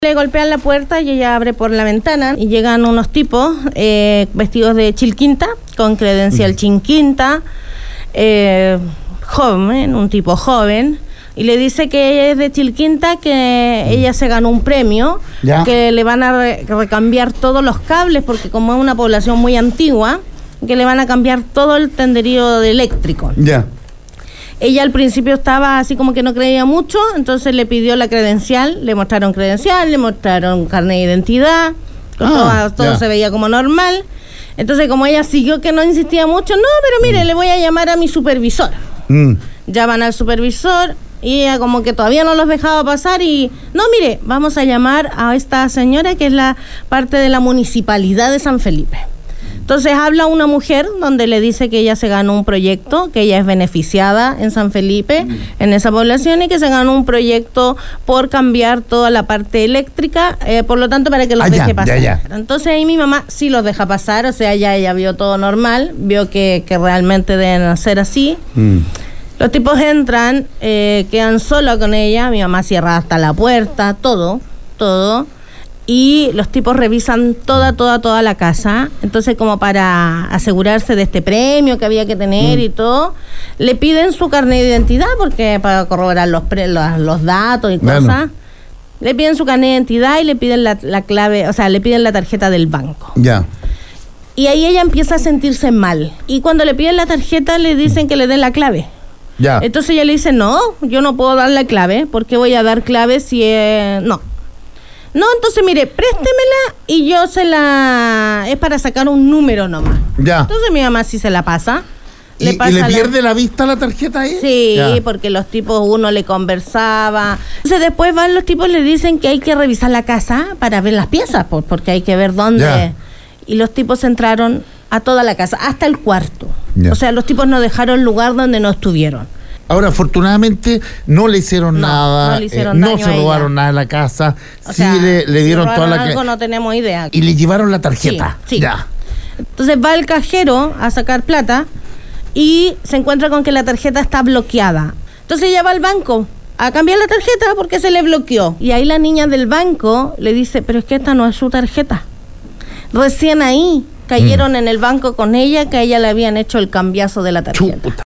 Le golpean la puerta y ella abre por la ventana y llegan unos tipos vestidos de Chilquinta, con credencial Chilquinta, joven, un tipo joven, y le dice que ella es de Chilquinta, que ella se ganó un premio, que le van a recambiar todos los cables, porque como es una población muy antigua, que le van a cambiar todo el tenderío de eléctrico. Ella al principio estaba así como que no creía mucho, entonces le pidió la credencial, le mostraron carnet de identidad, todo se veía como normal. Entonces como ella siguió que no insistía mucho, no, pero mire, le voy a llamar a mi supervisor. Llaman al supervisor y ella como que todavía no los dejaba pasar y, no, mire, vamos a llamar a esta señora que es la parte de la municipalidad de San Felipe. Entonces habla una mujer donde le dice que ella se ganó un proyecto, que ella es beneficiada en San Felipe, en esa población, y que se ganó un proyecto por cambiar toda la parte eléctrica, por lo tanto para que los deje pasar. Entonces ahí mi mamá sí los deja pasar, o sea, ella vio todo normal, vio que realmente deben hacer así. Los tipos entran, quedan solos con ella, mi mamá cierra hasta la puerta, todo. Y los tipos revisan toda la casa. Entonces, como para asegurarse de este premio que había que tener y todo, le piden su carnet de identidad, porque para corroborar los datos y cosas. Le piden su carnet de identidad y le piden la clave, o sea, le piden la tarjeta del banco. Y ahí ella empieza a sentirse mal. Y cuando le piden la tarjeta, le dicen que le den la clave. Entonces ella le dice, no, yo no puedo dar la clave, porque voy a dar clave si No, entonces mire, préstemela y yo es para sacar un número nomás. Entonces mi mamá sí se la pasa. ¿Y le pierde la vista la tarjeta ahí? Sí, porque los tipos, uno le conversaba. Entonces después van los tipos, le dicen que hay que revisar la casa para ver las piezas, porque hay que ver dónde. Y los tipos entraron a toda la casa, hasta el cuarto. O sea, los tipos no dejaron lugar donde no estuvieron. Ahora, afortunadamente, no le hicieron nada, no se robaron nada en la casa, o sea, le dieron toda la... algo no tenemos idea. Y le llevaron la tarjeta. Sí. Entonces va el cajero a sacar plata y se encuentra con que la tarjeta está bloqueada. Entonces ella va al banco a cambiar la tarjeta porque se le bloqueó. Y ahí la niña del banco le dice, pero es que esta no es su tarjeta. Recién ahí cayeron en el banco con ella, que a ella le habían hecho el cambiazo de la tarjeta.